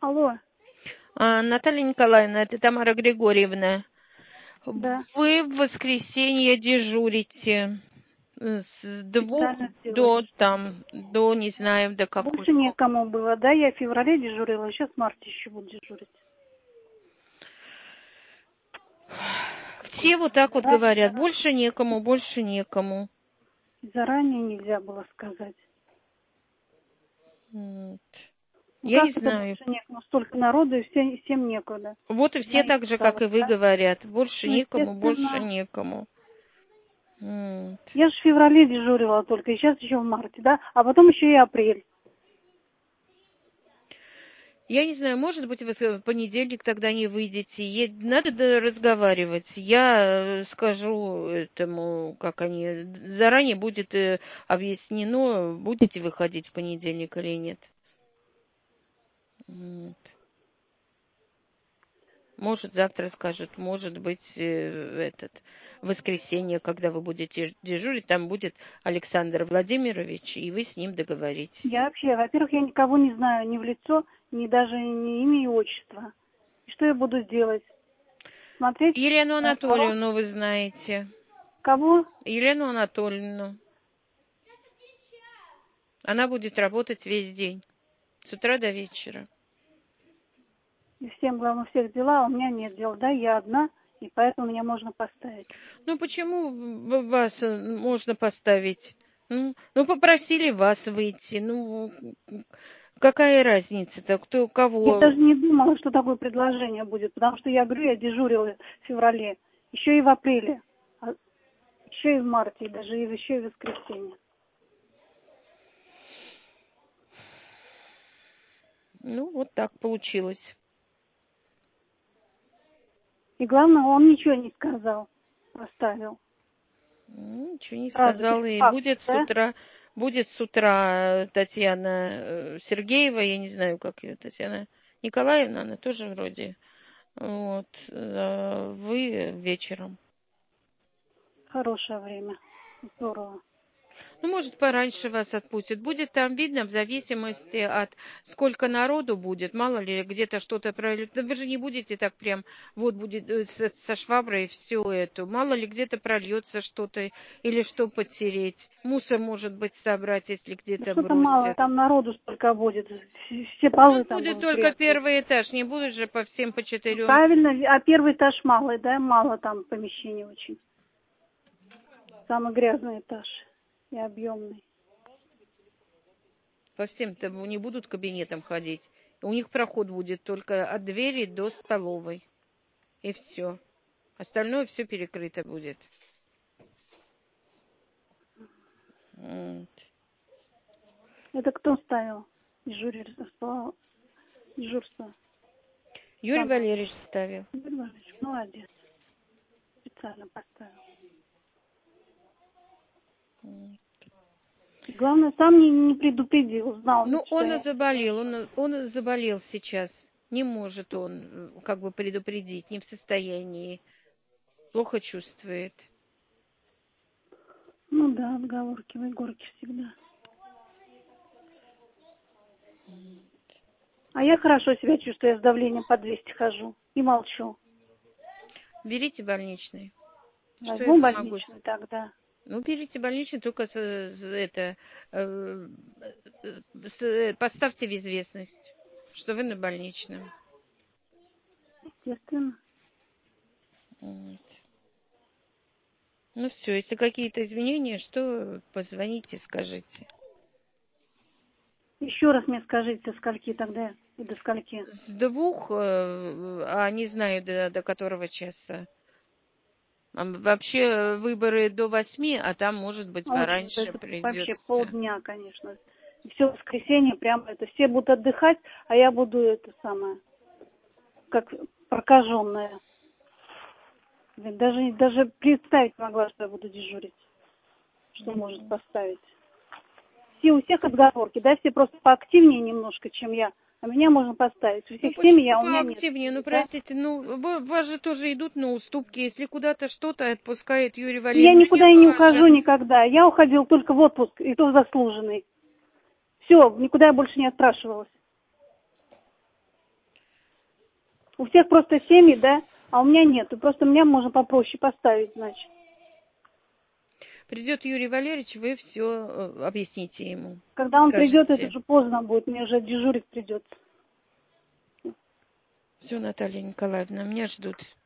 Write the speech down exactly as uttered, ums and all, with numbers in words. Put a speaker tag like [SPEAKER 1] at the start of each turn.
[SPEAKER 1] Алло,
[SPEAKER 2] А, Наталья Николаевна, это Тамара Григорьевна.
[SPEAKER 1] да,
[SPEAKER 2] Вы в воскресенье дежурите э, с двух
[SPEAKER 1] специально сделали,
[SPEAKER 2] до
[SPEAKER 1] чтобы
[SPEAKER 2] там, до не знаю, до какой.
[SPEAKER 1] больше некому было, да, я в феврале дежурила, сейчас в марте еще буду дежурить.
[SPEAKER 2] Все вот так вот
[SPEAKER 1] Заранее,
[SPEAKER 2] говорят, больше некому, больше некому.
[SPEAKER 1] заранее нельзя было сказать.
[SPEAKER 2] Вот.
[SPEAKER 1] Ну
[SPEAKER 2] Я не
[SPEAKER 1] как это
[SPEAKER 2] знаю.
[SPEAKER 1] больше некому, столько народу и все, всем некуда.
[SPEAKER 2] Вот и все
[SPEAKER 1] Знаете,
[SPEAKER 2] так же, как
[SPEAKER 1] стало,
[SPEAKER 2] и вы,
[SPEAKER 1] да?
[SPEAKER 2] говорят. Больше
[SPEAKER 1] Ну,
[SPEAKER 2] некому, больше
[SPEAKER 1] естественно,
[SPEAKER 2] некому. Вот.
[SPEAKER 1] я же в феврале дежурила только, и сейчас еще в марте, да, а потом еще и апрель.
[SPEAKER 2] Я не знаю, может быть, вы в понедельник тогда не выйдете. Е- Надо да разговаривать. Я э, скажу этому, как они... Заранее будет э, объяснено, будете выходить в понедельник или нет. Вот. Может, завтра скажут, может быть, э, этот воскресенье, когда вы будете ж- дежурить, там будет Александр Владимирович, и вы с ним договоритесь.
[SPEAKER 1] Я вообще, во-первых, я никого не знаю ни в лицо, ни даже ни имя и отчество. И что я буду делать? Смотреть
[SPEAKER 2] Елену
[SPEAKER 1] на народ?
[SPEAKER 2] Анатольевну вы знаете.
[SPEAKER 1] Кого?
[SPEAKER 2] Елену Анатольевну. Она будет работать весь день, с утра до вечера.
[SPEAKER 1] И всем, главное, у всех дела, а у меня нет дел, да, я одна, и поэтому меня можно поставить.
[SPEAKER 2] Ну, почему в- вас э, можно поставить? Ну, ну, попросили вас выйти. Ну, какая разница-то, кто
[SPEAKER 1] Я даже
[SPEAKER 2] кого?
[SPEAKER 1] не думала, что такое предложение будет, потому что я говорю, я дежурила в феврале, еще и в апреле, а еще и в марте, и даже и еще и в воскресенье.
[SPEAKER 2] Ну, вот так получилось.
[SPEAKER 1] И главное, он ничего не сказал, оставил.
[SPEAKER 2] Ну, ничего не
[SPEAKER 1] Сразу без
[SPEAKER 2] сказала. И
[SPEAKER 1] фактов,
[SPEAKER 2] будет с
[SPEAKER 1] да?
[SPEAKER 2] утра, будет с утра Татьяна э, Сергеева, я не знаю, как ее, Татьяна Николаевна, она тоже вроде. Вот. э, Вы вечером.
[SPEAKER 1] Хорошее время. Здорово.
[SPEAKER 2] Ну, может, пораньше вас отпустят. Будет там видно в зависимости от сколько народу будет. Мало ли, где-то что-то прольет. Да вы же не будете так прям, вот будет э, со, со шваброй все это. Мало ли, где-то прольется что-то или что потереть. Мусор, может быть, собрать, если
[SPEAKER 1] Ну
[SPEAKER 2] где-то
[SPEAKER 1] что-то мало,
[SPEAKER 2] бросят.
[SPEAKER 1] там народу столько будет. Все все
[SPEAKER 2] Ну,
[SPEAKER 1] полы там
[SPEAKER 2] будет
[SPEAKER 1] будут
[SPEAKER 2] только
[SPEAKER 1] грязные.
[SPEAKER 2] первый этаж. Не будут же по всем по
[SPEAKER 1] Ну,
[SPEAKER 2] четырем.
[SPEAKER 1] правильно, а первый этаж малый, да, мало там помещений очень. Самый грязный этаж и объемный.
[SPEAKER 2] По всем-то не будут кабинетам ходить. У них проход будет только от двери до столовой. И все. Остальное все перекрыто будет. Вот.
[SPEAKER 1] Это кто ставил дежурство? Дежурство.
[SPEAKER 2] Юрий
[SPEAKER 1] Сам.
[SPEAKER 2] Валерьевич ставил.
[SPEAKER 1] Юрий Валерьевич, молодец. Специально поставил.
[SPEAKER 2] Вот.
[SPEAKER 1] И главное, сам не, не предупредил, знал
[SPEAKER 2] Ну,
[SPEAKER 1] ведь, что
[SPEAKER 2] он и
[SPEAKER 1] я...
[SPEAKER 2] заболел, он, он и заболел сейчас. Не может он э, как бы предупредить, не в состоянии. Плохо чувствует.
[SPEAKER 1] Ну да, отговорки, выгорки всегда. А я хорошо себя чувствую, я с давлением по двести хожу и молчу.
[SPEAKER 2] Берите больничный. Что я
[SPEAKER 1] Возьму
[SPEAKER 2] вам могу?
[SPEAKER 1] больничный тогда.
[SPEAKER 2] Ну, берите больничный, только с, с- это, э, с- э, поставьте в известность, что вы на больничном.
[SPEAKER 1] Естественно.
[SPEAKER 2] Вот. Ну все, если какие-то изменения, что позвоните, скажите.
[SPEAKER 1] Еще раз мне скажите, со скольки тогда и до скольки.
[SPEAKER 2] С двух, э, а не знаю до, до которого часа. А вообще выборы до восьми, а там, может быть,
[SPEAKER 1] Ой,
[SPEAKER 2] пораньше
[SPEAKER 1] это вообще
[SPEAKER 2] придется.
[SPEAKER 1] полдня, конечно. Все воскресенье прямо это. Все будут отдыхать, а я буду это самое, как прокаженная. Блин, даже, даже представить не могла, что я буду дежурить. Что может поставить. Все, у всех отговорки, да, все просто поактивнее немножко, чем я. А меня можно поставить. У
[SPEAKER 2] Ну
[SPEAKER 1] всех семьи,
[SPEAKER 2] почему
[SPEAKER 1] а у меня нет
[SPEAKER 2] поактивнее? Ну
[SPEAKER 1] семьи, да.
[SPEAKER 2] простите, ну вы, вас же тоже идут на уступки. Если куда-то что-то отпускает Юрий
[SPEAKER 1] Я
[SPEAKER 2] Валерьевич, ну не
[SPEAKER 1] никуда и не
[SPEAKER 2] ваше.
[SPEAKER 1] ухожу никогда. Я уходил только в отпуск, и то заслуженный. Все, никуда я больше не отпрашивалась. У всех просто семьи, да, а у меня нету. Просто меня можно попроще поставить, значит.
[SPEAKER 2] Придет Юрий Валерьевич, вы все объясните ему.
[SPEAKER 1] Когда он
[SPEAKER 2] Скажите.
[SPEAKER 1] придет, это уже поздно будет, мне уже дежурить придется.
[SPEAKER 2] Все, Наталья Николаевна, меня ждут.